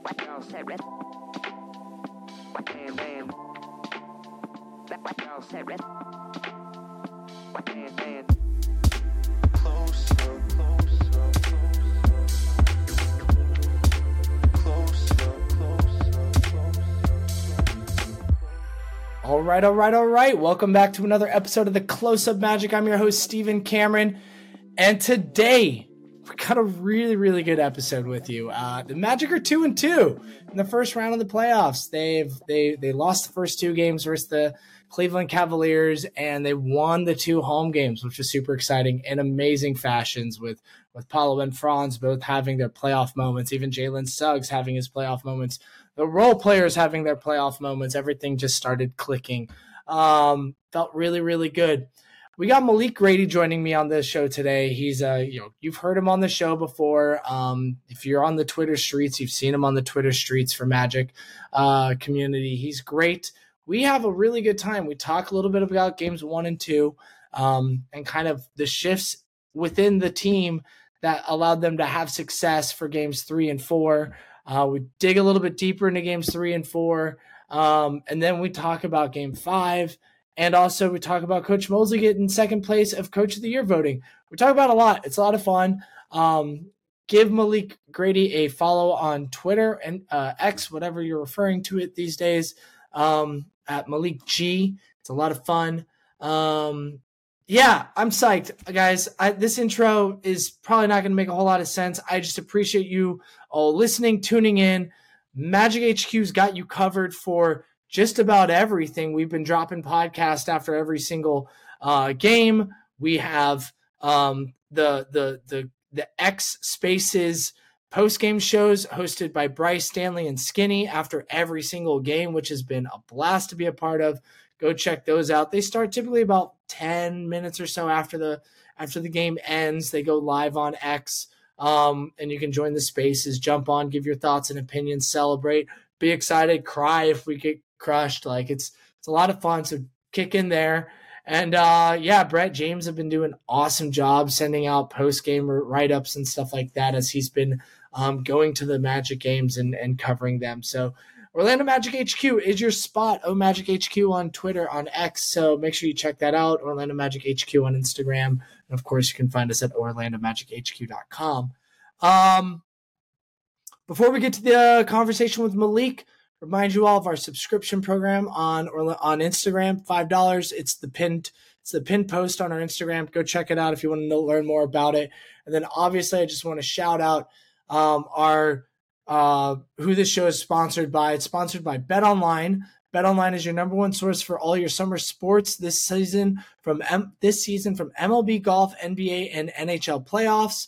All right. Welcome back to another episode of the Close Up Magic. I'm your host, Stephen Cameron. And today, we got a really, really good episode with you. The Magic are 2-2 in the first round of the playoffs. They lost the first two games versus the Cleveland Cavaliers, and they won the two home games, which was super exciting in amazing fashions with Paolo and Franz both having their playoff moments, even Jalen Suggs having his playoff moments, the role players having their playoff moments. Everything just started clicking. Felt really, really good. We got Malik Grady joining me on this show today. He's you've heard him on the show before. If you're on the Twitter streets, you've seen him on the Twitter streets for Magic community. He's great. We have a really good time. We talk a little bit about games 1 and 2, and kind of the shifts within the team that allowed them to have success for games 3 and 4. We dig a little bit deeper into games 3 and 4. And then we talk about game 5. And also we talk about Coach Mosley getting second place of Coach of the Year voting. We talk about a lot. It's a lot of fun. Give Malik Grady a follow on Twitter and X, whatever you're referring to it these days, at Malik G. It's a lot of fun. Yeah, I'm psyched, guys. This intro is probably not going to make a whole lot of sense. I just appreciate you all listening, tuning in. Magic HQ's got you covered for just about everything. We've been dropping podcasts after every single game. We have the X Spaces post-game shows hosted by Bryce, Stanley, and Skinny after every single game, which has been a blast to be a part of. Go check those out. They start typically about 10 minutes or so after the game ends. They go live on X, and you can join the spaces, jump on, give your thoughts and opinions, celebrate, be excited, cry if we get crushed. Like it's a lot of fun. So kick in there. And Brett James have been doing an awesome job sending out post-game write-ups and stuff like that as he's been going to the Magic games and covering them. So Orlando Magic HQ is your spot. Magic HQ on Twitter, on X. So make sure you check that out. Orlando Magic HQ on Instagram. And of course, you can find us at orlandomagichq.com. Before we get to the conversation with Malik, remind you all of our subscription program on Instagram, $5. It's the pinned post on our Instagram. Go check it out if you want to learn more about it. And then obviously I just want to shout out our who this show is sponsored by. It's sponsored by BetOnline. BetOnline is your number one source for all your summer sports this season from MLB golf, NBA, and NHL playoffs.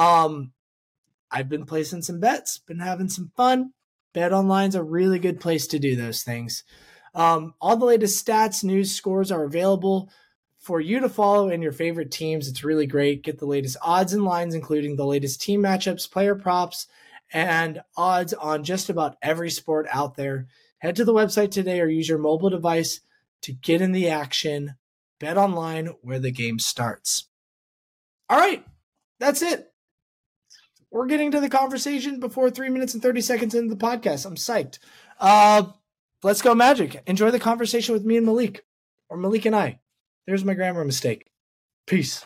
I've been placing some bets, been having some fun. BetOnline's a really good place to do those things. All the latest stats, news, scores are available for you to follow in your favorite teams. It's really great. Get the latest odds and lines, including the latest team matchups, player props, and odds on just about every sport out there. Head to the website today or use your mobile device to get in the action. BetOnline, where the game starts. All right, that's it. We're getting to the conversation before 3 minutes and 30 seconds into the podcast. I'm psyched. Let's go Magic. Enjoy the conversation with me and Malik, or Malik and I. There's my grammar mistake. Peace.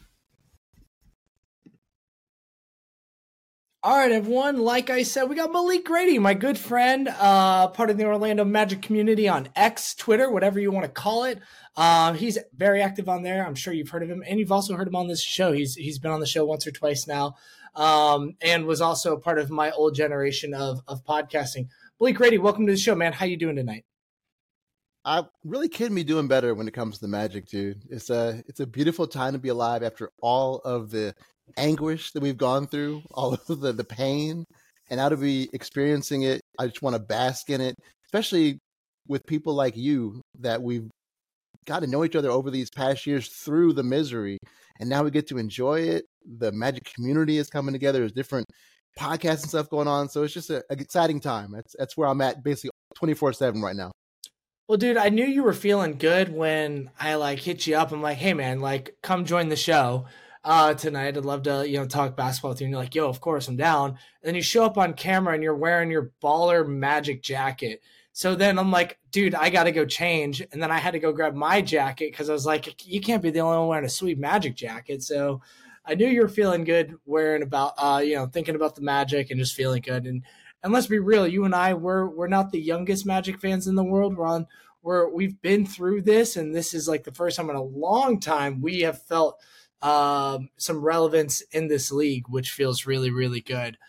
All right, everyone. Like I said, we got Malik Grady, my good friend, part of the Orlando Magic community on X, Twitter, whatever you want to call it. He's very active on there. I'm sure you've heard of him, and you've also heard him on this show. He's been on the show once or twice now, and was also a part of my old generation of podcasting. Malik Grady, welcome to the show, man. How you doing tonight? I really can be doing better when it comes to the Magic, dude. It's a beautiful time to be alive after all of the anguish that we've gone through, all of the pain, and now to be experiencing it. I just want to bask in it, especially with people like you that we've got to know each other over these past years through the misery, and now we get to enjoy it. The Magic community is coming together. There's different podcasts and stuff going on, so it's just an exciting time. That's where I'm at, basically 24/7 right now. Well, dude, I knew you were feeling good when I hit you up. I'm like, hey man, come join the show. tonight. I'd love to, talk basketball with you. And you're like, yo, of course I'm down. And then you show up on camera and you're wearing your baller Magic jacket. So then I'm like, dude, I got to go change. And then I had to go grab my jacket because I was like, you can't be the only one wearing a sweet Magic jacket. So I knew you were feeling good wearing about, thinking about the Magic and just feeling good. And let's be real, you and I, we're not the youngest Magic fans in the world. We've been through this, and this is like the first time in a long time we have felt some relevance in this league, which feels really, really good.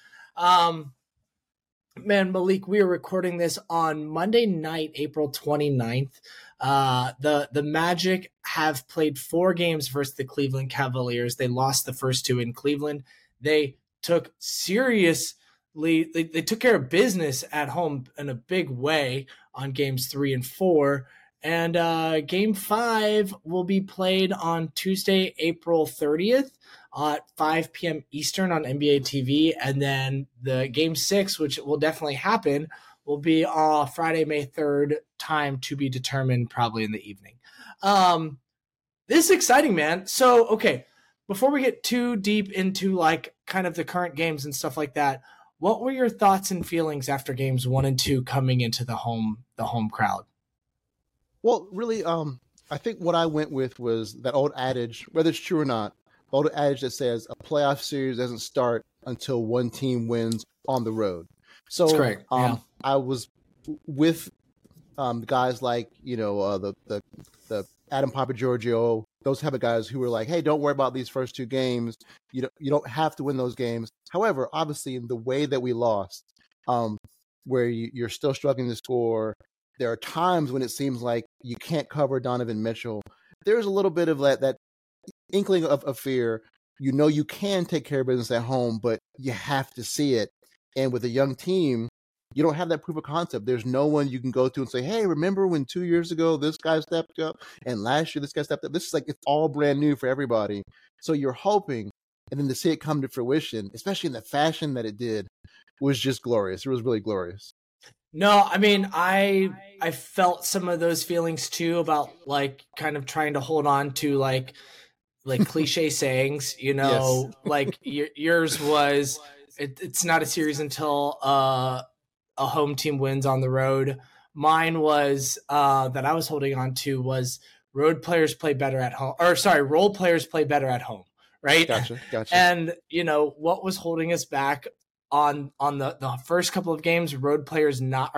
Man, Malik, we are recording this on Monday night, April 29th. The Magic have played 4 games versus the Cleveland Cavaliers. They lost the first 2 in Cleveland. They took they took care of business at home in a big way on games 3 and 4. And game 5 will be played on Tuesday, April 30th at 5 p.m. Eastern on NBA TV. And then the game 6, which will definitely happen, will be Friday, May 3rd, time to be determined, probably in the evening. This is exciting, man. So, okay, before we get too deep into like kind of the current games and stuff like that, what were your thoughts and feelings after games 1 and 2 coming into the home crowd? Well, really, I think what I went with was that old adage, whether it's true or not, the old adage that says a playoff series doesn't start until one team wins on the road. So that's correct. Yeah. I was with guys like, the Adam Papagiorgio, those type of guys who were like, hey, don't worry about these first 2 games. You don't have to win those games. However, obviously, in the way that we lost, where you're still struggling to score, there are times when it seems like you can't cover Donovan Mitchell. There's a little bit of that inkling of fear. You can take care of business at home, but you have to see it. And with a young team, you don't have that proof of concept. There's no one you can go to and say, hey, remember when 2 years ago this guy stepped up and last year this guy stepped up? This is like, it's all brand new for everybody. So you're hoping, and then to see it come to fruition, especially in the fashion that it did, was just glorious. It was really glorious. No, I mean, I felt some of those feelings too about like kind of trying to hold on to like cliche sayings, Yes. like yours was, it's not a series until a home team wins on the road. Mine was that I was holding on to was role players play better at home. Right? Gotcha. And what was holding us back on the first couple of games, role players not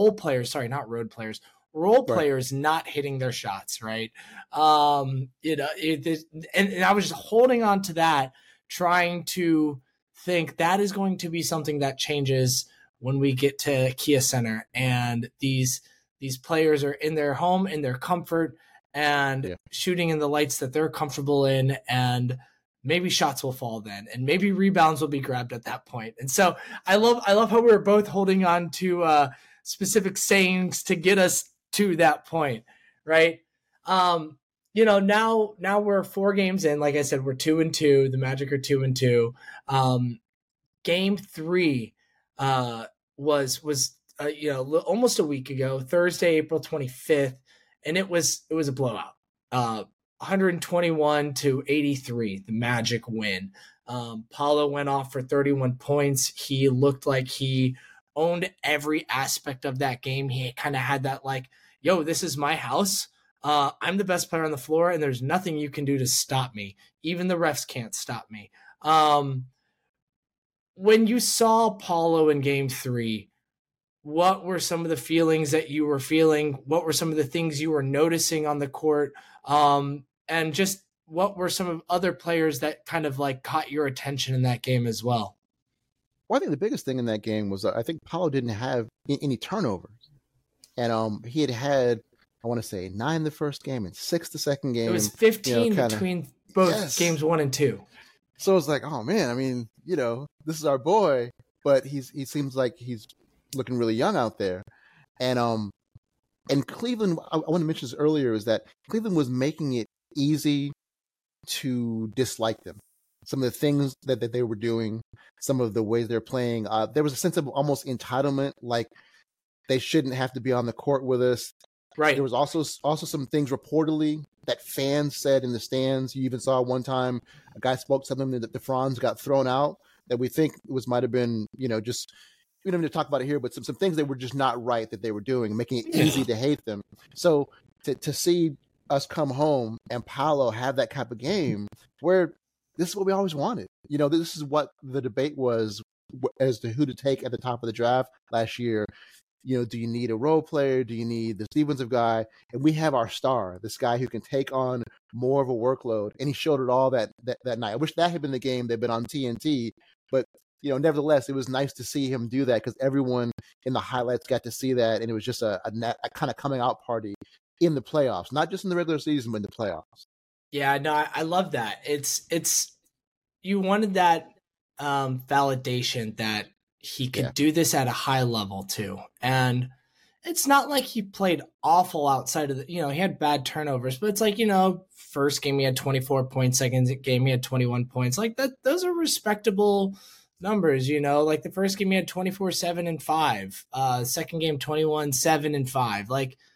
hitting their shots, right? And I was just holding on to that, trying to think that is going to be something that changes when we get to Kia Center and these players are in their home, in their comfort, and shooting in the lights that they're comfortable in, and maybe shots will fall then, and maybe rebounds will be grabbed at that point. And so I love how we're both holding on to specific sayings to get us to that point, right? Now we're 4 games in. Like I said, we're 2-2. The Magic are 2-2. Game 3 was almost a week ago, Thursday, April 25th, and it was a blowout. 121-83, the Magic win. Paulo went off for 31 points. He looked like he owned every aspect of that game. He kind of had that like, yo, this is my house. I'm the best player on the floor, and there's nothing you can do to stop me. Even the refs can't stop me. When you saw Paulo in game 3, what were some of the feelings that you were feeling? What were some of the things you were noticing on the court? And just what were some of other players that kind of like caught your attention in that game as well? Well, I think the biggest thing in that game was I think Paulo didn't have any turnovers. And he had, I want to say, 9 the first game and 6 the second game. It was 15 between both games 1 and 2. So it's like, oh man, I mean, this is our boy, but he seems like he's looking really young out there. And Cleveland, I want to mention this earlier, is that Cleveland was making it easy to dislike them. Some of the things that they were doing, some of the ways they're playing, there was a sense of almost entitlement, like they shouldn't have to be on the court with us. Right. There was also some things reportedly that fans said in the stands. You even saw one time a guy spoke to them that the Franz got thrown out, that we think might have been, just, we don't need to talk about it here, but some things that were just not right that they were doing, making it easy to hate them. So to see us come home and Paolo have that type of game where this is what we always wanted. This is what the debate was as to who to take at the top of the draft last year. Do you need a role player? Do you need the defensive guy? And we have our star, this guy who can take on more of a workload. And he showed it all that night. I wish that had been the game that had been on TNT, but nevertheless, it was nice to see him do that because everyone in the highlights got to see that, and it was just a kind of coming out party in the playoffs, not just in the regular season, but in the playoffs. Yeah, no, I love that. It's you wanted that validation that he could do this at a high level too, and it's not like he played awful outside of he had bad turnovers, but it's like first game he had 24 points, second game he had 21 points, like that. Those are respectable numbers, like the first game he had 24, 7 and 5, second game 21, 7 and 5,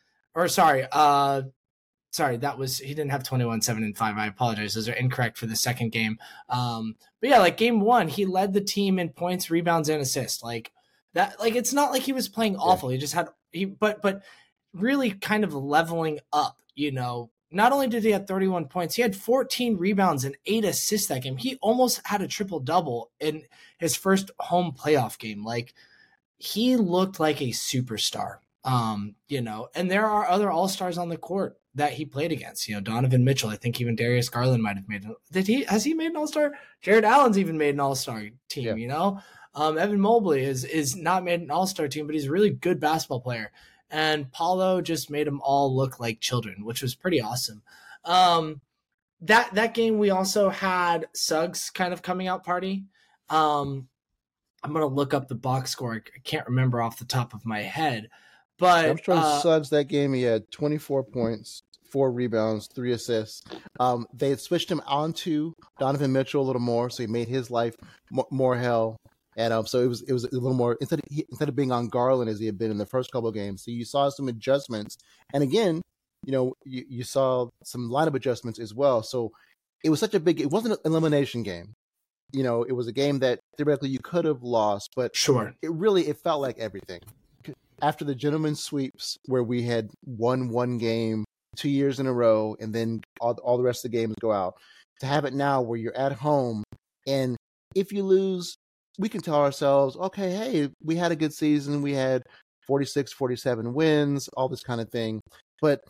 that was, he didn't have 21, 7 and 5. I apologize. Those are incorrect for the second game. But yeah, like game one, he led the team in points, rebounds, and assists. Like that, like it's not like he was playing awful. He just had but really kind of leveling up, Not only did he have 31 points, he had 14 rebounds and 8 assists that game. He almost had a triple-double in his first home playoff game. Like, he looked like a superstar, and there are other all-stars on the court that he played against. Donovan Mitchell, I think even Darius Garland might have made it. Has he made an all-star? Jared Allen's even made an all-star team, Evan Mobley is not made an all-star team, but he's a really good basketball player. And Paolo just made them all look like children, which was pretty awesome. That game, we also had Suggs kind of coming out party. I'm going to look up the box score. I can't remember off the top of my head. But I'm sure Suggs, that game, he had 24 points, 4 rebounds, 3 assists. They had switched him onto Donovan Mitchell a little more, so he made his life more hell. And so it was a little more, instead of being on Garland as he had been in the first couple of games. So you saw some adjustments. And again, you saw some lineup adjustments as well. So it was it wasn't an elimination game. It was a game that theoretically you could have lost, but sure, it felt like everything. After the gentleman's sweeps, where we had won one game 2 years in a row, and then all the rest of the games go out, to have it now where you're at home, and if you lose, we can tell ourselves, okay, hey, we had a good season. We had 46, 47 wins, all this kind of thing. But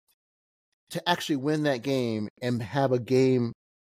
to actually win that game and have a game,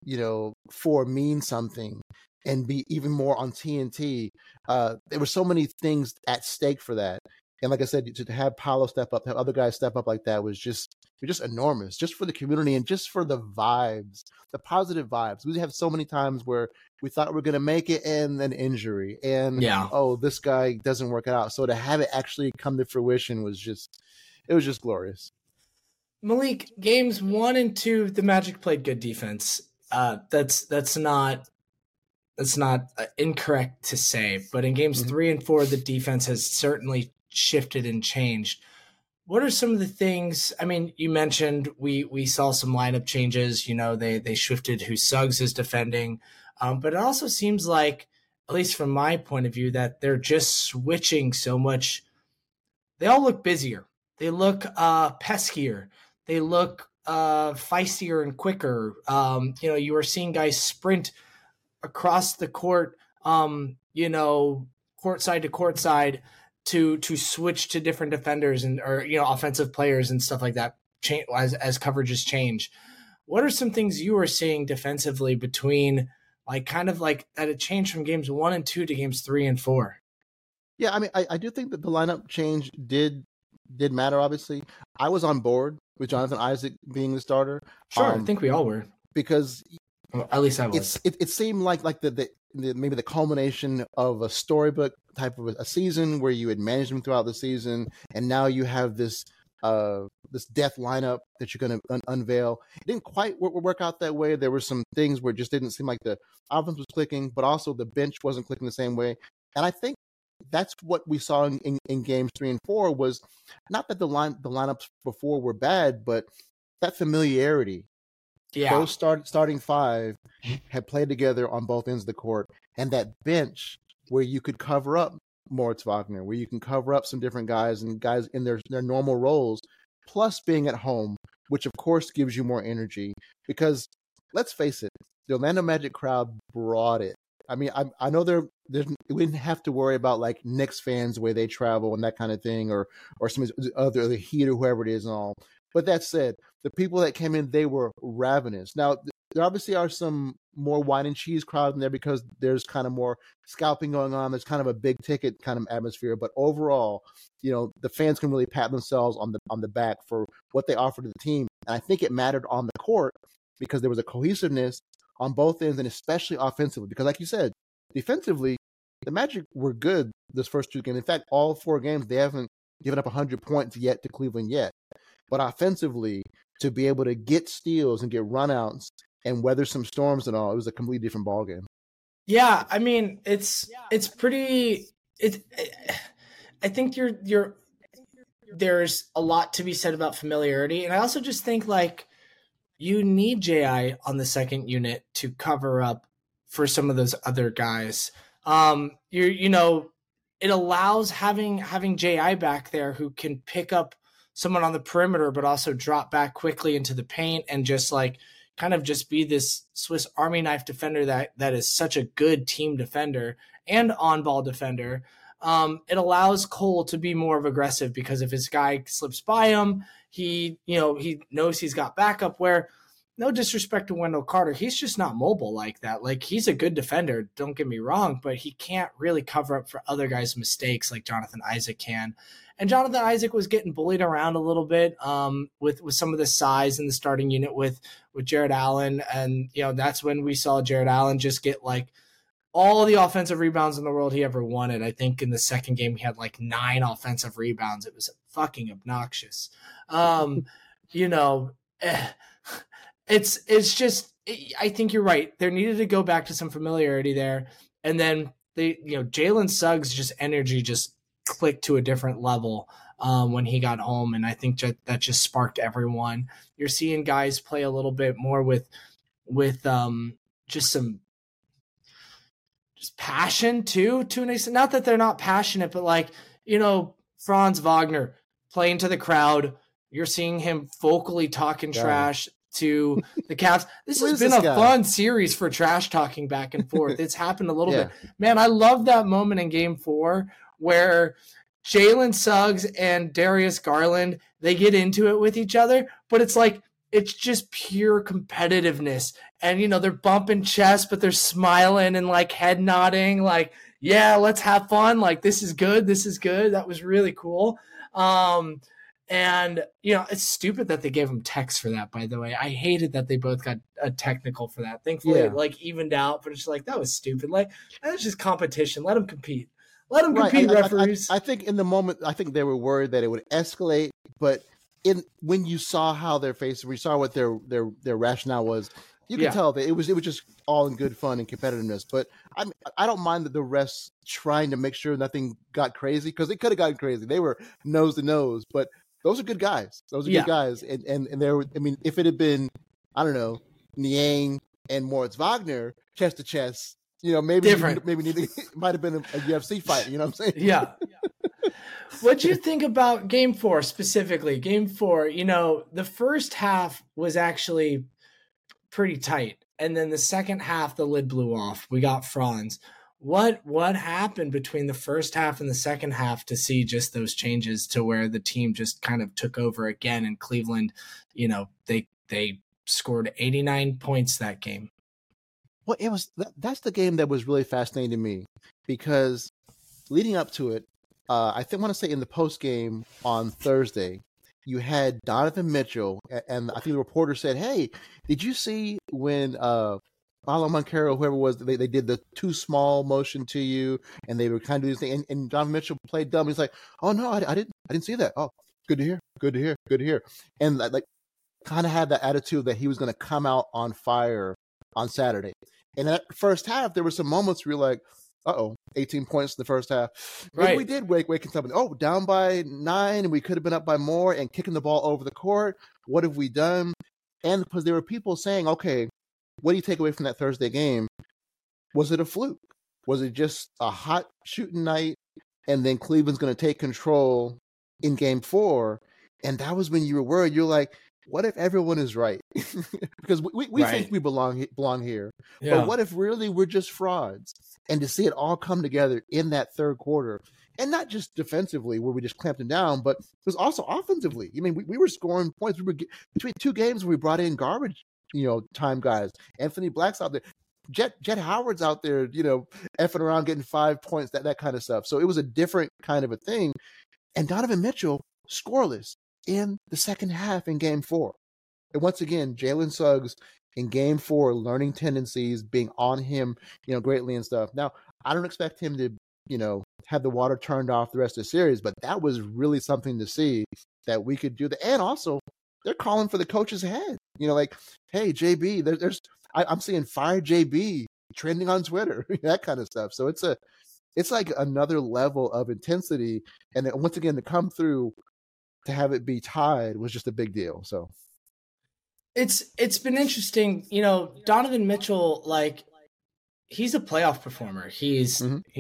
4 mean something and be even more on TNT, there were so many things at stake for that. And like I said, to have Paolo step up, have other guys step up like that was just enormous, just for the community and just for the vibes, the positive vibes. We have so many times where we thought we were going to make it and then injury and, this guy doesn't work out. So to have it actually come to fruition was just glorious. Malik, games 1 and 2, the Magic played good defense. That's not incorrect to say, but in games 3 and 4, the defense has certainly shifted and changed. What are some of the things? I mean, you mentioned we saw some lineup changes. They shifted who Suggs is defending, but it also seems like, at least from my point of view, that they're just switching so much. They all look busier. They look peskier. They look feistier and quicker. You are seeing guys sprint across the court, court side to court side, to switch to different defenders or offensive players and stuff like that as coverages change. What are some things you are seeing defensively between that it changed from games 1 and 2 to games 3 and 4? Yeah, I mean, I do think that the lineup change did matter. Obviously, I was on board with Jonathan Isaac being the starter. Sure, I think we all were, because at least I was. It seemed like the maybe the culmination of a storybook type of a season where you had managed them throughout the season, and now you have this death lineup that you're going to unveil. It didn't quite work out that way. There were some things where it just didn't seem like the offense was clicking, but also the bench wasn't clicking the same way. And I think that's what we saw in games 3 and 4 was not that the lineups before were bad, but that familiarity. Yeah. Those starting five had played together on both ends of the court, and that bench where you could cover up Moritz Wagner, where you can cover up some different guys and guys in their normal roles, plus being at home, which of course gives you more energy. Because let's face it, the Orlando Magic crowd brought it. I mean, I know we didn't have to worry about like Knicks fans where they travel and that kind of thing, or some other the Heat or whoever it is and all. But that said, the people that came in, they were ravenous. Now, there obviously are some more wine and cheese crowd in there because there's kind of more scalping going on. There's kind of a big ticket kind of atmosphere. But overall, the fans can really pat themselves on the back for what they offered to the team. And I think it mattered on the court because there was a cohesiveness on both ends, and especially offensively. Because like you said, defensively, the Magic were good this first 2 games. In fact, all 4 games, they haven't given up 100 points yet to Cleveland yet. But offensively, to be able to get steals and get runouts and weather some storms and all, it was a completely different ballgame. Yeah, I mean, it's pretty. I think there's a lot to be said about familiarity, and I also just think like you need Ji on the second unit to cover up for some of those other guys. It allows having Ji back there who can pick up someone on the perimeter, but also drop back quickly into the paint and just like kind of just be this Swiss Army knife defender that is such a good team defender and on-ball defender. It allows Cole to be more of aggressive because if his guy slips by him, he knows he's got backup. Where, no disrespect to Wendell Carter, he's just not mobile like that. Like, he's a good defender, don't get me wrong, but he can't really cover up for other guys' mistakes like Jonathan Isaac can. And Jonathan Isaac was getting bullied around a little bit with some of the size in the starting unit with Jarrett Allen. And, that's when we saw Jarrett Allen just get like all the offensive rebounds in the world he ever wanted. I think in the second game, he had like 9 offensive rebounds. It was fucking obnoxious. It's just, I think you're right. There needed to go back to some familiarity there. And then Jalen Suggs' just energy just clicked to a different level when he got home. And I think that just sparked everyone. You're seeing guys play a little bit more with just some passion too, to an extent. Not that they're not passionate, but like, Franz Wagner playing to the crowd. You're seeing him vocally talking trash to the Cavs. This has been a fun series for trash talking back and forth. It's happened a little bit. Man, I love that moment in game 4 where Jalen Suggs and Darius Garland, they get into it with each other, but it's like, it's just pure competitiveness. And, they're bumping chests, but they're smiling and like head nodding, like, yeah, let's have fun. Like, this is good. This is good. That was really cool. And, it's stupid that they gave him techs for that, by the way. I hated that they both got a technical for that. Thankfully, it like evened out, but it's like, that was stupid. Like, that's just competition. Let them compete. Let them compete, referees. I think in the moment, I think they were worried that it would escalate, but when you saw how their faces, we saw what their rationale was, you can tell that it was just all in good fun and competitiveness. But I don't mind that the refs trying to make sure nothing got crazy, because it could have gotten crazy. They were nose to nose, but those are good guys. Those are good guys. And there, I mean, if it had been, I don't know, Niang and Moritz Wagner chest to chest, maybe different. It might have been a UFC fight. You know what I'm saying? Yeah. What do you think about game 4 specifically? Game 4, the first half was actually pretty tight. And then the second half, the lid blew off. We got Franz. What happened between the first half and the second half to see just those changes to where the team just kind of took over again? And Cleveland, they scored 89 points that game. Well, that's the game that was really fascinating to me, because leading up to it, I want to say in the post game on Thursday, you had Donovan Mitchell, and I think the reporter said, "Hey, did you see when Paolo Banchero, whoever it was, they did the too small motion to you, and they were kind of doing this thing, and Donovan Mitchell played dumb. He's like, oh no, I didn't see that. Oh, good to hear. And like kind of had that attitude that he was going to come out on fire on Saturday. And in that first half, there were some moments where you're like, 18 points in the first half. Maybe Right. we did wake something. Oh, down by 9, and we could have been up by more and kicking the ball over the court. What have we done? And because there were people saying, okay, what do you take away from that Thursday game? Was it a fluke? Was it just a hot shooting night, and then Cleveland's going to take control in game 4? And that was when you were worried. You're like, what if everyone is right? Because we Right. think we belong here. Yeah. But what if really we're just frauds? And to see it all come together in that third quarter, and not just defensively where we just clamped them down, but it was also offensively. I mean, we were scoring points. We were between 2 games where we brought in garbage, time guys. Anthony Black's out there. Jet Howard's out there, effing around getting 5 points, that kind of stuff. So it was a different kind of a thing. And Donovan Mitchell scoreless in the second half in game 4. And once again, Jalen Suggs in game 4, learning tendencies, being on him, greatly and stuff. Now, I don't expect him to, have the water turned off the rest of the series, but that was really something to see that we could do that. And also, they're calling for the coach's head. Like, hey, JB, I'm seeing fire JB trending on Twitter, that kind of stuff. So it's like another level of intensity. And then once again, to come through to have it be tied was just a big deal. So it's been interesting. Donovan Mitchell, like, he's a playoff performer. He's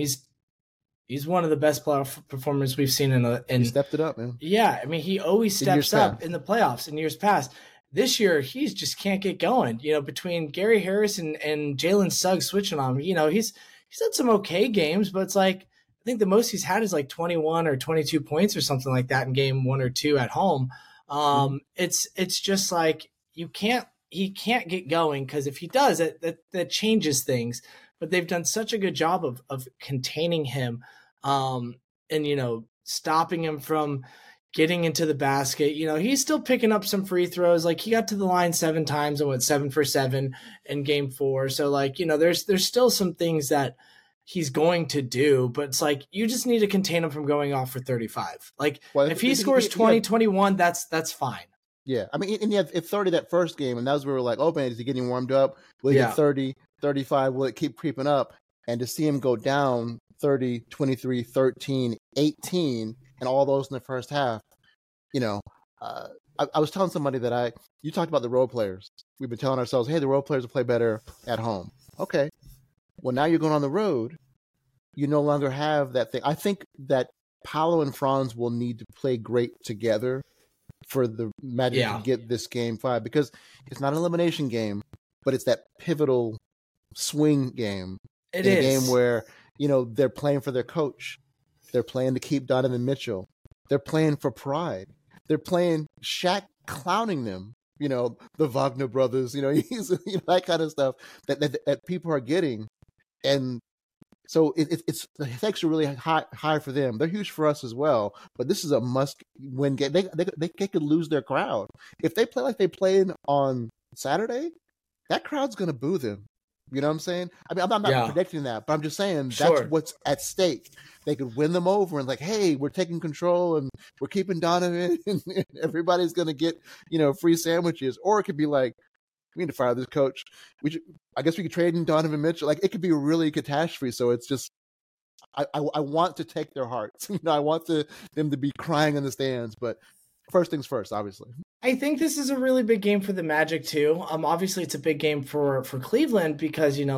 one of the best playoff performers we've seen he stepped it up, man. Yeah, I mean, he always steps up in the playoffs in years past. This year, he just can't get going. Between Gary Harris and Jalen Suggs switching on him, he's had some okay games, but it's like, I think the most he's had is like 21 or 22 points or something like that in game 1 or 2 at home. It's just like he can't get going, because if he does, that changes things. But they've done such a good job of containing him, and stopping him from getting into the basket. He's still picking up some free throws. Like, he got to the line 7 times and went 7 for 7 in game 4. So like, there's still some things that he's going to do, but it's like, you just need to contain him from going off for 35. Like, if he scores 20, 21, that's fine. Yeah. I mean, and he had 30 that first game, and that was where we were like, oh man, is he getting warmed up? Will he get 30, 35? Will it keep creeping up? And to see him go down 30, 23, 13, 18, and all those in the first half, I was telling somebody that you talked about the role players. We've been telling ourselves, hey, the role players will play better at home. Okay. Well, now you're going on the road. You no longer have that thing. I think that Paolo and Franz will need to play great together for the Magic to get this game 5, because it's not an elimination game, but it's that pivotal swing game. It is a game where, they're playing for their coach. They're playing to keep Donovan Mitchell. They're playing for pride. They're playing Shaq clowning them, the Wagner brothers, he's, that kind of stuff that people are getting. And so it's the stakes are really high for them. They're huge for us as well. But this is a must-win game. They could lose their crowd if they play like they played on Saturday. That crowd's going to boo them. You know what I'm saying? I mean, I'm not predicting that, but I'm just saying that's what's at stake. They could win them over and like, hey, we're taking control and we're keeping Donovan, and everybody's going to get free sandwiches. Or it could be like, we need to fire this coach. I guess we could trade in Donovan Mitchell. Like, it could be really catastrophe. So it's just, I want to take their hearts. I want them to be crying in the stands. But first things first, obviously. I think this is a really big game for the Magic too. Obviously it's a big game for Cleveland, because you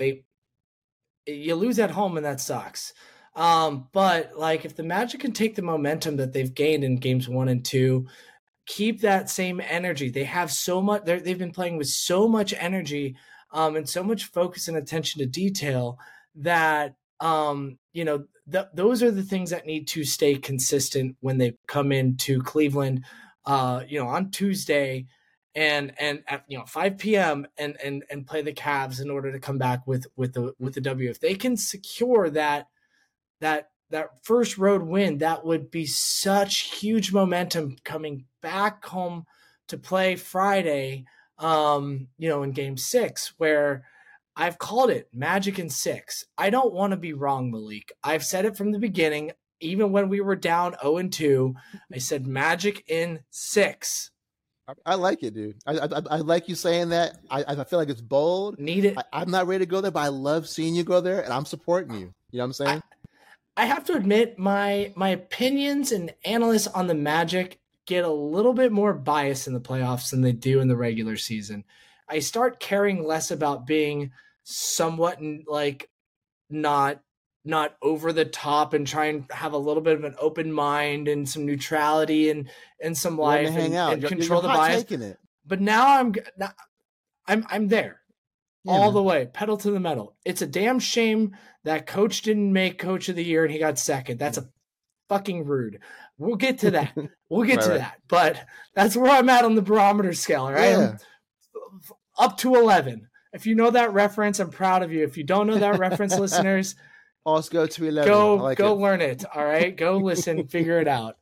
lose at home and that sucks. But like, if the Magic can take the momentum that they've gained in games 1 and 2, keep that same energy. They have so much. They've been playing with so much energy, and so much focus and attention to detail that those are the things that need to stay consistent when they come into Cleveland, on Tuesday, and at 5 p.m. and play the Cavs in order to come back with the W. If they can secure that first road win, that would be such huge momentum coming back home to play Friday, in game 6, where I've called it Magic in 6. I don't want to be wrong, Malik. I've said it from the beginning. Even when we were down 0-2, I said Magic in 6. I like it, dude. I like you saying that. I feel like it's bold. Need it. I'm not ready to go there, but I love seeing you go there, and I'm supporting you. You know what I'm saying? I have to admit, my opinions and analysts on the Magic get a little bit more biased in the playoffs than they do in the regular season. I start caring less about being somewhat like not over the top and try and have a little bit of an open mind and some neutrality and some life and control the bias. It. But now I'm there. Yeah, all the way, pedal to the metal. It's a damn shame that coach didn't make coach of the year and he got second. That's a fucking rude. We'll get to that. We'll get to that. But that's where I'm at on the barometer scale, right? Yeah. Up to 11. If you know that reference, I'm proud of you. If you don't know that reference, listeners, let's go to 11. Go learn it. All right, go listen, figure it out.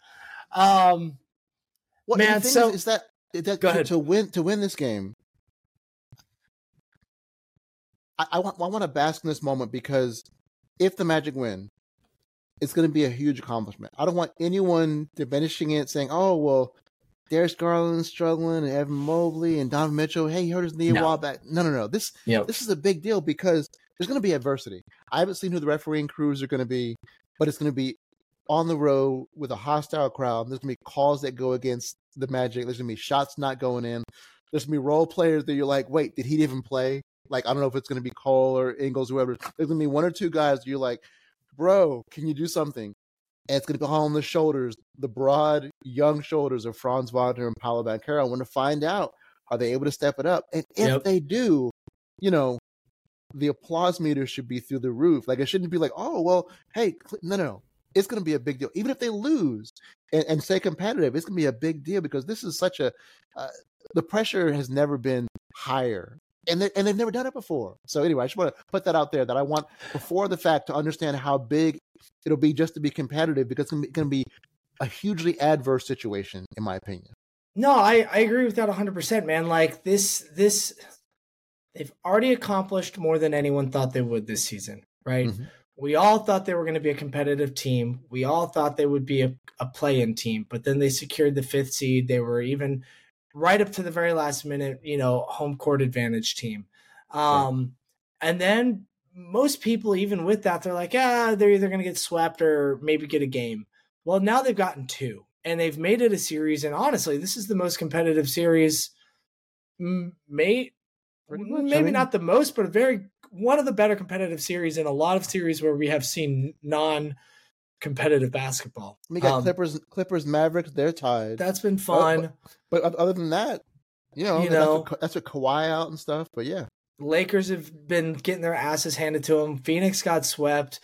Man, so is that to win this game? I want to bask in this moment because if the Magic win, it's going to be a huge accomplishment. I don't want anyone diminishing it, saying, "Oh, well, Darius Garland's struggling, and Evan Mobley and Donovan Mitchell. Hey, he hurt his knee a while back." No. This is a big deal because there's going to be adversity. I haven't seen who the refereeing crews are going to be, but it's going to be on the road with a hostile crowd. There's going to be calls that go against the Magic. There's going to be shots not going in. There's going to be role players that you're like, wait, did he even play? Like, I don't know if it's going to be Cole or Ingles, whoever. There's going to be one or two guys you're like, bro, can you do something? And it's going to be on the shoulders, the broad, young shoulders of Franz Wagner and Paolo Banchero. I want to find out, are they able to step it up? And if they do, the applause meter should be through the roof. Like, it shouldn't be like, oh, well, hey, no. It's going to be a big deal. Even if they lose and stay competitive, it's going to be a big deal because this is such a the pressure has never been higher. And they've never done it before. So anyway, I just want to put that out there that I want before the fact to understand how big it'll be just to be competitive because it's going to be a hugely adverse situation, in my opinion. No, I agree with that 100%, man. Like this, they've already accomplished more than anyone thought they would this season, right? Mm-hmm. We all thought they were going to be a competitive team. We all thought they would be a play-in team, but then they secured the 5th seed. They were even right up to the very last minute, home court advantage team. And then most people, even with that, they're like, they're either going to get swept or maybe get a game. Well, now they've gotten 2 and they've made it a series. And honestly, this is the most competitive series. Maybe not the most, but one of the better competitive series in a lot of series where we have seen non-competitive basketball. We got Clippers, Mavericks. They're tied. That's been fun. But other than that, that's with Kawhi out and stuff. But yeah, Lakers have been getting their asses handed to them. Phoenix got swept.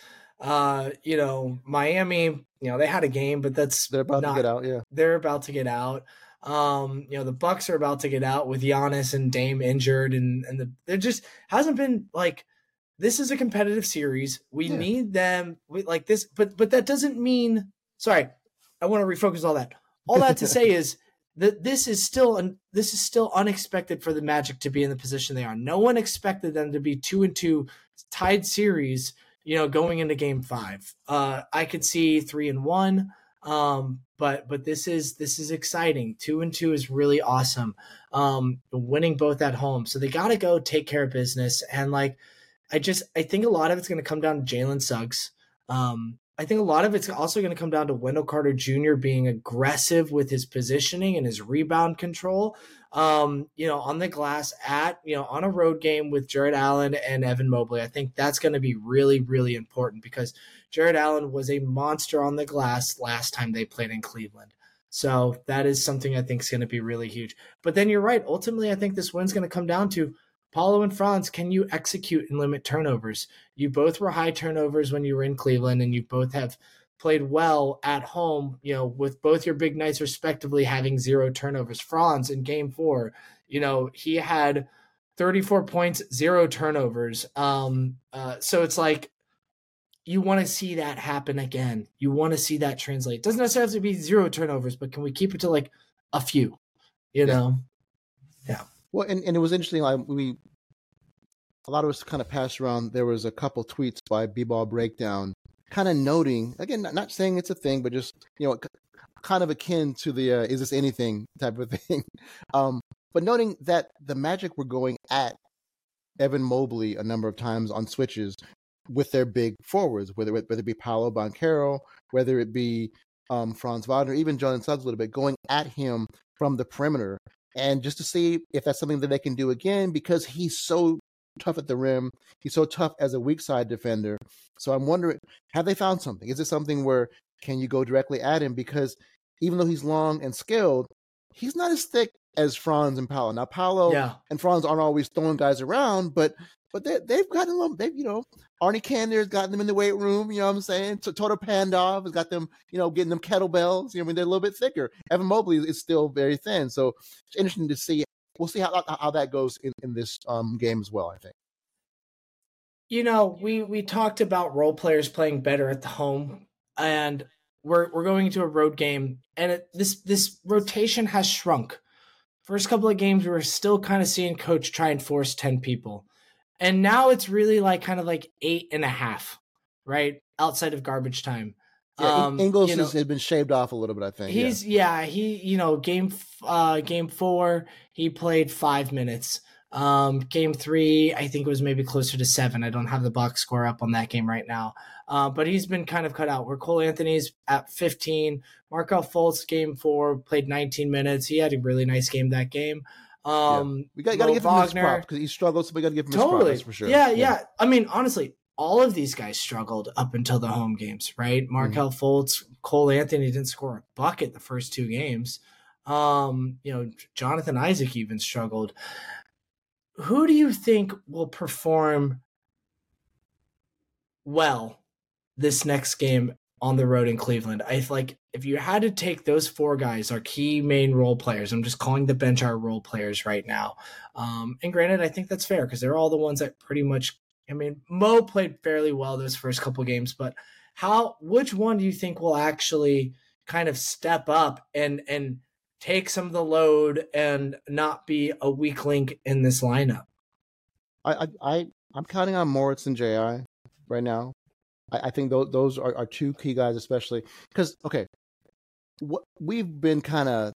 Miami, they had a game, but they're about to get out. Yeah, they're about to get out. The Bucks are about to get out with Giannis and Dame injured, and there just hasn't been like. This is a competitive series. We need them like this, but that doesn't mean. Sorry, I want to refocus all that. All that to say is that this is still unexpected for the Magic to be in the position they are. No one expected them to be 2-2 tied series. Going into Game 5. I could see 3-1. But this is exciting. 2-2 is really awesome. Winning both at home, so they got to go take care of business. And I think a lot of it's going to come down to Jalen Suggs. I think a lot of it's also going to come down to Wendell Carter Jr. being aggressive with his positioning and his rebound control. On the glass on a road game with Jared Allen and Evan Mobley. I think that's going to be really, really important because Jared Allen was a monster on the glass last time they played in Cleveland. So that is something I think is going to be really huge. But then you're right. Ultimately, I think this win's going to come down to Paolo and Franz. Can you execute and limit turnovers? You both were high turnovers when you were in Cleveland, and you both have played well at home, with both your big nights respectively having 0 turnovers. Franz in Game 4, he had 34 points, 0 turnovers. So it's like, you want to see that happen again. You want to see that translate. It doesn't necessarily have to be 0 turnovers, but can we keep it to a few, Yeah. Well, and it was interesting. A lot of us kind of passed around. There was a couple tweets by B-Ball Breakdown kind of noting, again, not saying it's a thing, but just, kind of akin to the is this anything type of thing. But noting that the Magic were going at Evan Mobley a number of times on switches with their big forwards, whether it be Paolo Banchero, whether it be Franz Wagner, even Jalen Suggs a little bit, going at him from the perimeter. And just to see if that's something that they can do again, because he's so tough at the rim. He's so tough as a weak side defender. So I'm wondering, have they found something? Is it something where can you go directly at him? Because even though he's long and skilled, he's not as thick as Franz and Paolo. Now, Paolo and Franz aren't always throwing guys around, but they've gotten a little, Arnie Kander's gotten them in the weight room, you know what I'm saying? So Toto Pandov has got them, getting them kettlebells. They're a little bit thicker. Evan Mobley is still very thin. So it's interesting to see. We'll see how that goes in this game as well, I think. We talked about role players playing better at the home, and we're going into a road game, and this rotation has shrunk. First couple of games, we were still kind of seeing coach try and force 10 people. And now it's really kind of 8.5, right? Outside of garbage time. Yeah, Ingles has been shaved off a little bit, I think. Game 4, he played 5 minutes. Game 3, I think it was maybe closer to 7. I don't have the box score up on that game right now. But he's been kind of cut out. Where Cole Anthony's at 15. Markelle Fultz, game 4, played 19 minutes. He had a really nice game that game. We got to give him his props because he struggled, so we got to give him his props for sure. Yeah. I mean, honestly, all of these guys struggled up until the home games, right? Markelle Fultz, Cole Anthony didn't score a bucket the first 2 games. Jonathan Isaac even struggled. Who do you think will perform well this next game on the road in Cleveland? I feel like if you had to take those 4 guys, our key main role players, I'm just calling the bench our role players right now. And granted, I think that's fair because they're all the ones that pretty much, Mo played fairly well those first couple games, but which one do you think will actually kind of step up and take some of the load and not be a weak link in this lineup? I'm counting on Moritz and J.I. right now. I think those are 2 key guys, especially because, we've been kind of,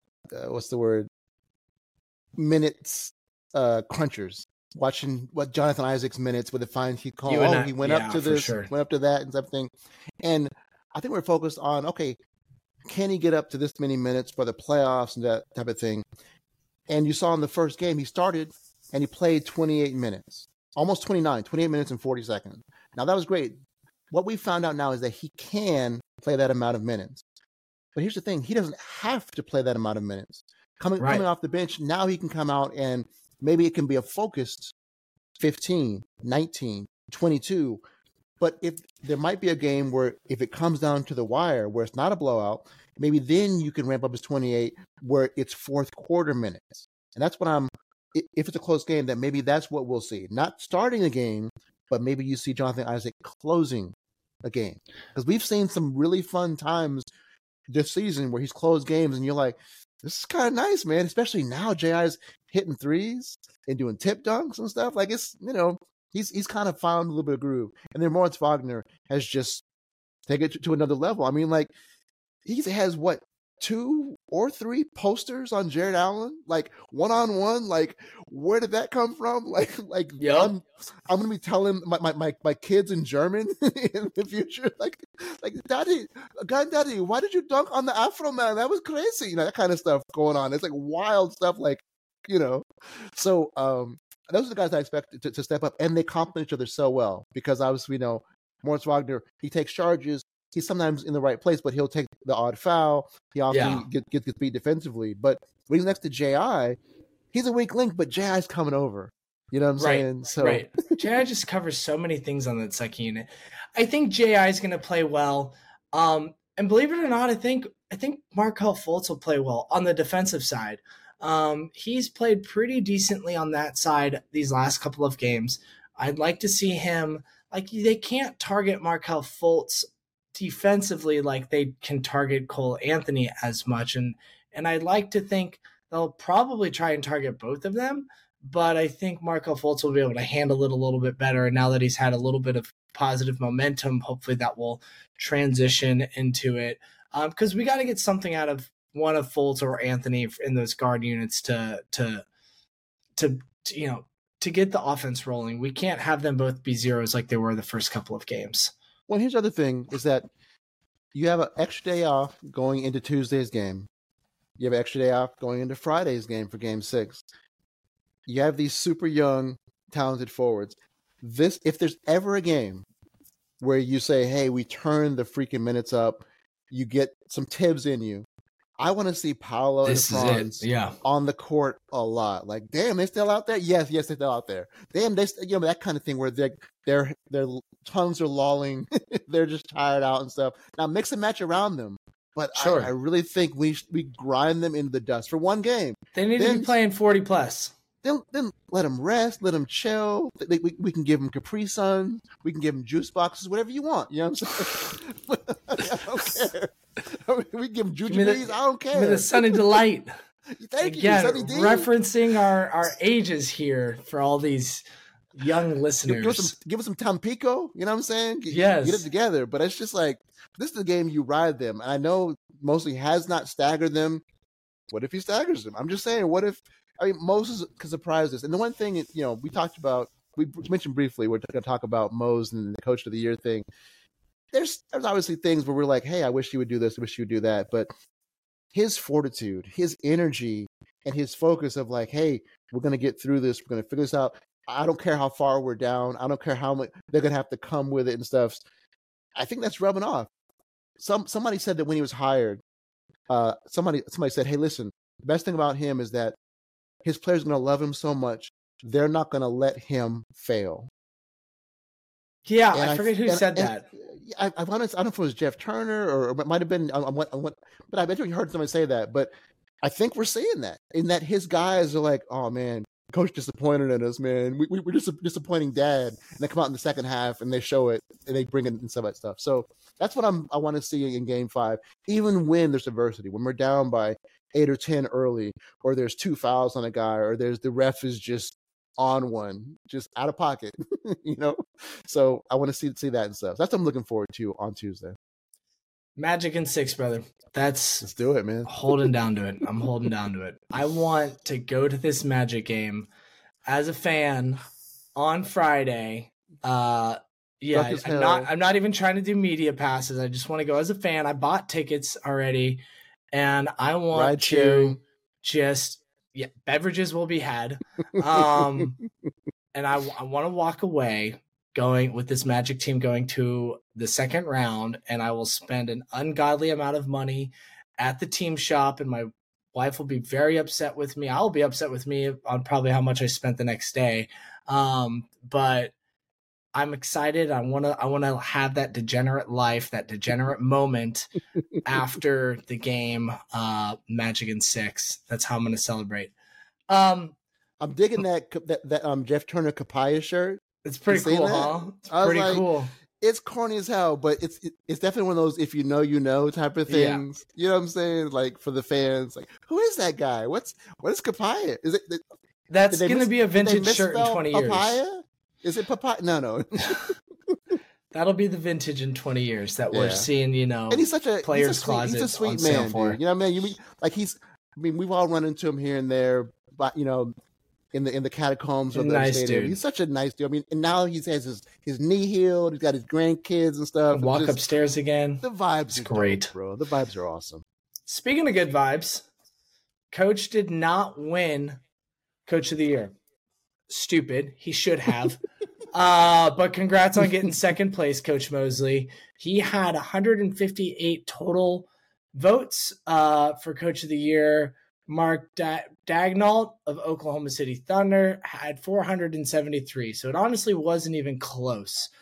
minutes crunchers, watching what Jonathan Isaac's minutes with the fine he called. He went up to this, went up to that and everything. And I think we're focused on, can he get up to this many minutes for the playoffs and that type of thing? And you saw in the first game, he started and he played 28 minutes, almost 28 minutes and 40 seconds. Now, that was great. What we found out now is that he can play that amount of minutes. But here's the thing. He doesn't have to play that amount of minutes. Coming off the bench, now he can come out and maybe it can be a focused 15, 19, 22. But if there might be a game where if it comes down to the wire, where it's not a blowout, maybe then you can ramp up his 28 where it's fourth quarter minutes. And that's what if it's a close game, then maybe that's what we'll see. Not starting a game, but maybe you see Jonathan Isaac closing a game. Because we've seen some really fun times this season where he's closed games and you're like, this is kind of nice, man. Especially now J.I.'s hitting threes and doing tip dunks and stuff. Like it's, he's kind of found a little bit of groove. And then Moritz Wagner has just taken it to another level. He has 2 or 3 posters on Jared Allen, one-on-one. Where did that come from? Yep. I'm gonna be telling my kids in German in the future, Daddy, why did you dunk on the Afro man? That was crazy, that kind of stuff going on. It's wild stuff, So those are the guys I expect to step up, and they complement each other so well because obviously we know Moritz Wagner, he takes charges. He's sometimes in the right place, but he'll take the odd foul. He often gets beat defensively. But when he's next to J.I., he's a weak link, but J.I.'s coming over. You know what I'm saying? So J.I. just covers so many things on that second unit. I think J.I. is going to play well. And believe it or not, I think Markelle Fultz will play well on the defensive side. He's played pretty decently on that side these last couple of games. I'd like to see him they can't target Markelle Fultz defensively like they can target Cole Anthony as much. And I'd like to think they'll probably try and target both of them, but I think Markelle Fultz will be able to handle it a little bit better. And now that he's had a little bit of positive momentum, hopefully that will transition into it. because we got to get something out of one of Fultz or Anthony in those guard units to to get the offense rolling. We can't have them both be zeros like they were the first couple of games. Well, here's the other thing is that you have an extra day off going into Tuesday's game. You have an extra day off going into Friday's game for Game 6. You have these super young, talented forwards. If there's ever a game where you say, hey, we turn the freaking minutes up, you get some Tibbs in you, I want to see Paolo and Franz on the court a lot. Like, damn, they still out there? Yes, they're still out there. Damn, that kind of thing where their tongues are lolling, they're just tired out and stuff. Now mix and match around them, but I really think we grind them into the dust for one game. They need to be playing 40 plus. Then let them rest, let them chill. We can give them Capri Sun, we can give them juice boxes, whatever you want. You know what I'm saying? I don't care. We can give them jujubes. I don't care. The Sunny Delight. Thank Again, you, Sunny D. Referencing our ages here for all these young listeners. Give us some Tampico. You know what I'm saying? Yes. Get it together. But it's just like, this is the game you ride them. I know Mosley has not staggered them. What if he staggers them? I'm just saying, what if, Moses could surprise us. And the one thing, we mentioned briefly, we're going to talk about Mose and the Coach of the Year thing. There's obviously things where we're like, hey, I wish he would do this, I wish he would do that. But his fortitude, his energy, and his focus of like, hey, we're going to get through this. We're going to figure this out. I don't care how far we're down. I don't care how much they're going to have to come with it and stuff. I think that's rubbing off. Somebody said that when he was hired, somebody said, hey, listen, the best thing about him is that his players are going to love him so much, they're not going to let him fail. Yeah, I forget who said that. I don't know if it was Jeff Turner or it might have been, but I bet you heard somebody say that. But I think we're seeing that, in that his guys are like, oh man, Coach disappointed in us, man. We're just disappointing Dad. And they come out in the second half and they show it and they bring it and some of that stuff. So that's what I want to see in Game 5, even when there's adversity, when we're down by 8 or 10 early, or there's 2 fouls on a guy, or the ref is just on one, just out of pocket, So I want to see that and stuff. That's what I'm looking forward to on Tuesday. Magic in 6, brother. Let's do it, man. Holding down to it. I'm holding down to it. I want to go to this Magic game as a fan on Friday. I'm not even trying to do media passes. I just want to go as a fan. I bought tickets already, and I want beverages will be had. And I want to walk away going with this Magic team going to the second round, and I will spend an ungodly amount of money at the team shop, and my wife will be very upset with me. I'll be upset with me on probably how much I spent the next day. But I'm excited. I want to have that degenerate life, that degenerate moment after the game, Magic in 6. That's how I'm going to celebrate. I'm digging that Jeff Turner Capaya shirt. It's pretty cool, huh? It's pretty cool. It's corny as hell, but it's definitely one of those if you know type of things. Yeah. You know what I'm saying? Like for the fans, like who is that guy? What is Capaya? Is it that's going to be a vintage shirt in 20 years? Papaya? Is it papaya? No. That'll be the vintage in 20 years that we're seeing. And he's such a player's closet. He's a sweet man, dude. You know what I mean? We've all run into him here and there, but in the catacombs of the stadium. Dude. He's such a nice dude. I mean, and now he has his knee healed. He's got his grandkids and stuff. Walk upstairs again. The vibes are great, dope, bro. The vibes are awesome. Speaking of good vibes, Coach did not win Coach of the Year. Stupid. He should have. But congrats on getting second place, Coach Mosley. He had 158 total votes for Coach of the Year. Mark Daigneault of Oklahoma City Thunder had 473. So it honestly wasn't even close.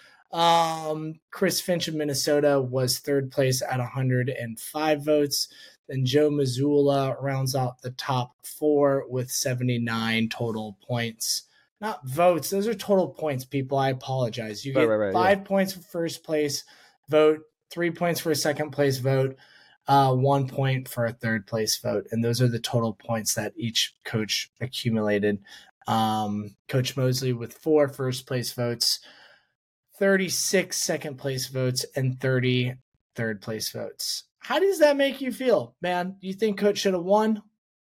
Chris Finch of Minnesota was third place at 105 votes. Then Joe Mazzulla rounds out the top 4 with 79 total points. Not votes. Those are total points, people. I apologize. You get 5 points for first place vote, 3 points for a second place vote, 1 point for a third place vote. And those are the total points that each coach accumulated. Coach Mosley with 4 first place votes, 36 second place votes, and 30 third place votes. How does that make you feel, man? Do you think Coach should have won?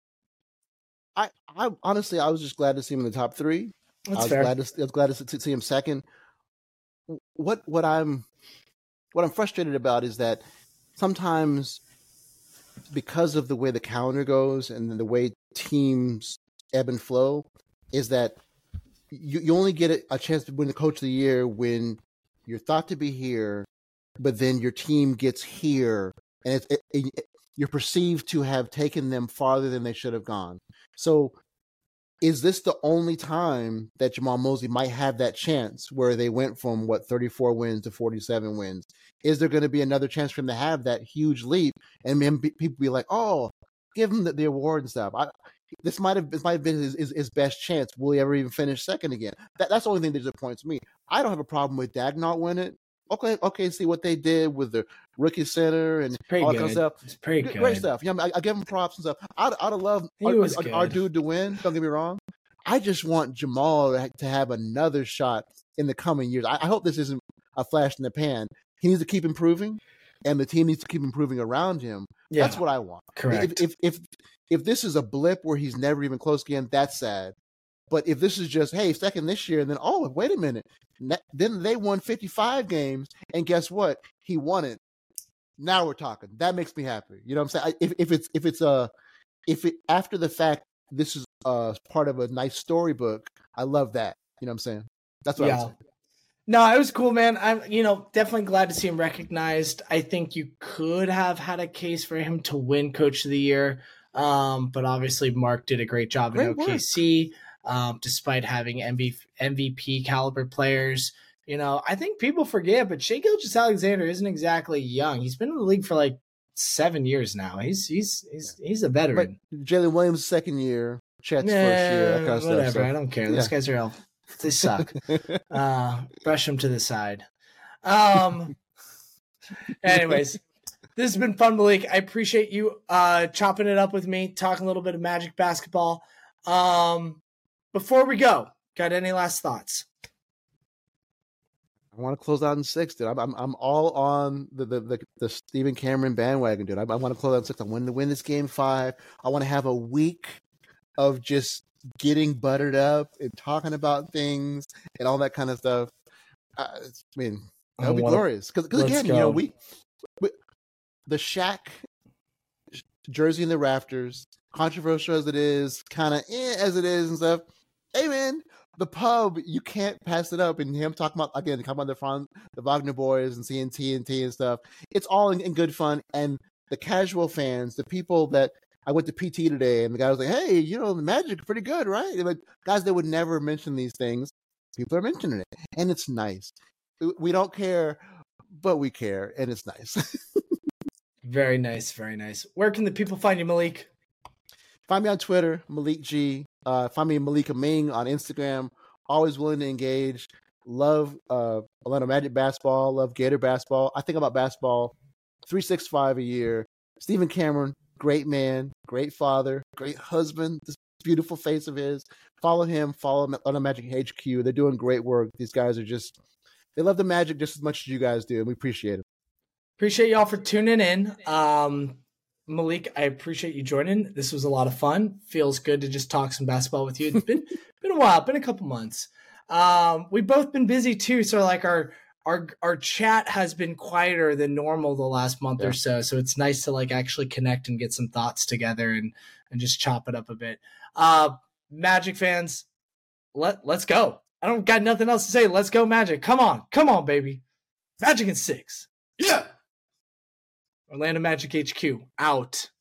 I honestly, I was just glad to see him in the top three. That's fair. I was glad to see him second. What I'm frustrated about is that sometimes, because of the way the calendar goes and the way teams ebb and flow, is that you only get a chance to win the Coach of the Year when you're thought to be here, but then your team gets here, and you're perceived to have taken them farther than they should have gone. So is this the only time that Jamal Mosley might have that chance where they went from 34 wins to 47 wins? Is there going to be another chance for him to have that huge leap and then people be like, oh, give him the award and stuff? This might have been his best chance. Will he ever even finish second again? That's the only thing that disappoints me. I don't have a problem with Dak not winning it. Okay, see what they did with the rookie center and all that kind of stuff. It's pretty good. Great stuff. You know, I give him props and stuff. I'd have loved our dude to win. Don't get me wrong. I just want Jamal to have another shot in the coming years. I hope this isn't a flash in the pan. He needs to keep improving, and the team needs to keep improving around him. Yeah, that's what I want. Correct. If this is a blip where he's never even close again, that's sad. But if this is just, hey, second this year, and then, oh, wait a minute. Then they won 55 games, and guess what? He won it. Now we're talking. That makes me happy. You know what I'm saying? If after the fact, this is part of a nice storybook, I love that. You know what I'm saying? That's what I'm saying. No, it was cool, man. I'm, definitely glad to see him recognized. I think you could have had a case for him to win Coach of the Year, but obviously Mark did a great job in OKC. Despite having MVP caliber players. I think people forget, but Shai Gilgeous-Alexander isn't exactly young. He's been in the league for like 7 years now. He's a veteran. But Jalen Williams' second year, Chet's first year, that kind of whatever. Stuff, so. I don't care. Those guys are they suck. Brush them to the side. Anyways, this has been fun, Malik. I appreciate you chopping it up with me, talking a little bit of Magic basketball. Before we go, got any last thoughts? I want to close out in 6, dude. I'm all on the Stephen Cameron bandwagon, dude. I want to close out in 6. I want to win this game 5. I want to have a week of just getting buttered up and talking about things and all that kind of stuff. That would be glorious. Because again, we the Shaq jersey in the rafters, controversial as it is, kind of as it is and stuff. Hey, man, the pub, you can't pass it up. And him talking about the Wagner Boys and seeing TNT and stuff. It's all in good fun. And the casual fans, the people that I went to PT today, and the guy was like, hey, the Magic are pretty good, right? And like, guys that would never mention these things, people are mentioning it. And it's nice. We don't care, but we care. And it's nice. Very nice. Very nice. Where can the people find you, Malik? Find me on Twitter, Malik G. Find me Malika Ming on Instagram. Always willing to engage. Love Orlando Magic basketball. Love Gator basketball. I think about basketball 365 a year. Stephen Cameron, great man, great father, great husband. This beautiful face of his. Follow him. Follow Orlando Magic HQ. They're doing great work. These guys are they love the Magic just as much as you guys do, and we appreciate it. Appreciate y'all for tuning in. Malik, I appreciate you joining. This was a lot of fun. Feels good to just talk some basketball with you. It's been a while, been a couple months. We've both been busy too, so like our chat has been quieter than normal the last month or so. So it's nice to like actually connect and get some thoughts together and just chop it up a bit. Magic fans, let's go. I don't got nothing else to say. Let's go, Magic. Come on, baby. Magic in 6. Yeah. Orlando Magic HQ out.